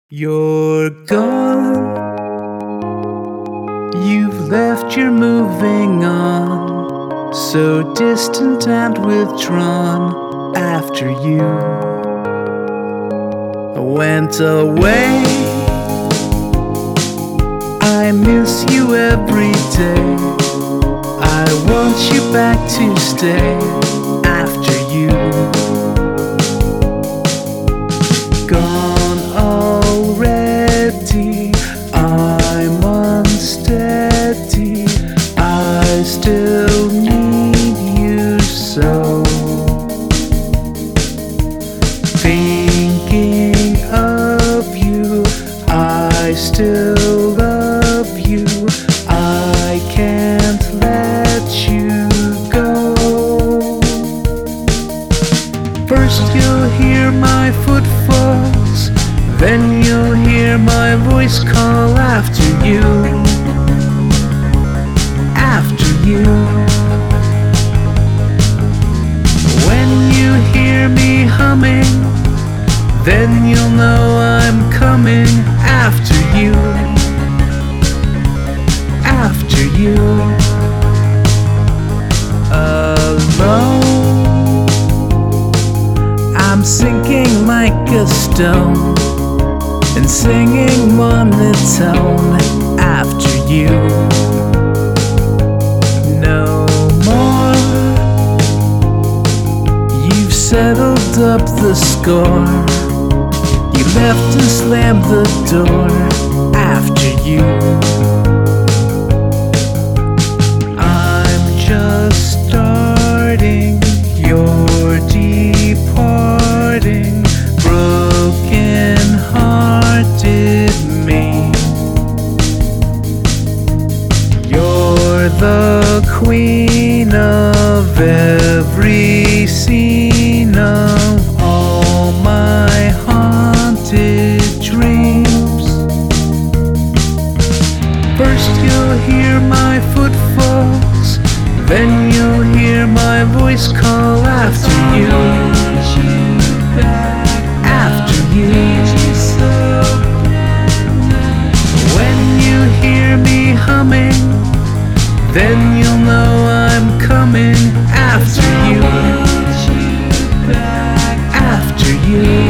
You're gone, you've left, you're moving on, so distant and withdrawn. After you went away, I miss you every day. I want you back to stay. After you gone already, I'm unsteady. I still need you so. Thinking of you, I still love you. I can't let you go. First you'll hear my footfalls, then you'll hear my voice call after you. After you. When you hear me humming, then you'll know I'm coming. After you. After you. Alone, I'm sinking like a stone and singing monotone. After you. No more, you've settled up the score. You left and slammed the door. After you. I'm just starting, you're departing. Broken-hearted me. You're the queen of every scene of all my haunted dreams. First you'll hear my footfalls, then you'll hear my voice call after you. After you. When you hear me humming, then you'll know I'm coming. After you. After you.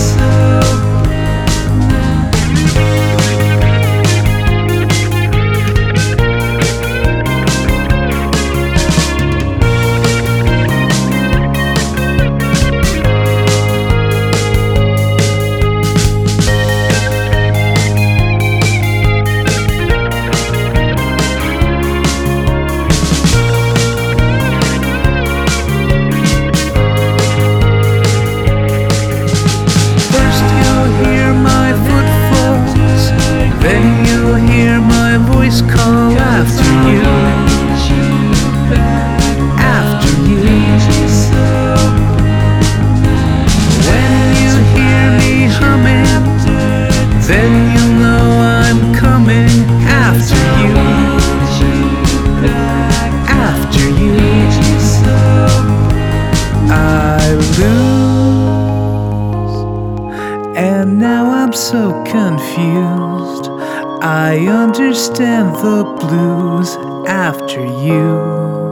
Call after you. After you. When you hear me humming, then you'll know I'm coming. After you. After you. I lose, and now I'm so confused. I understand the blues. After you.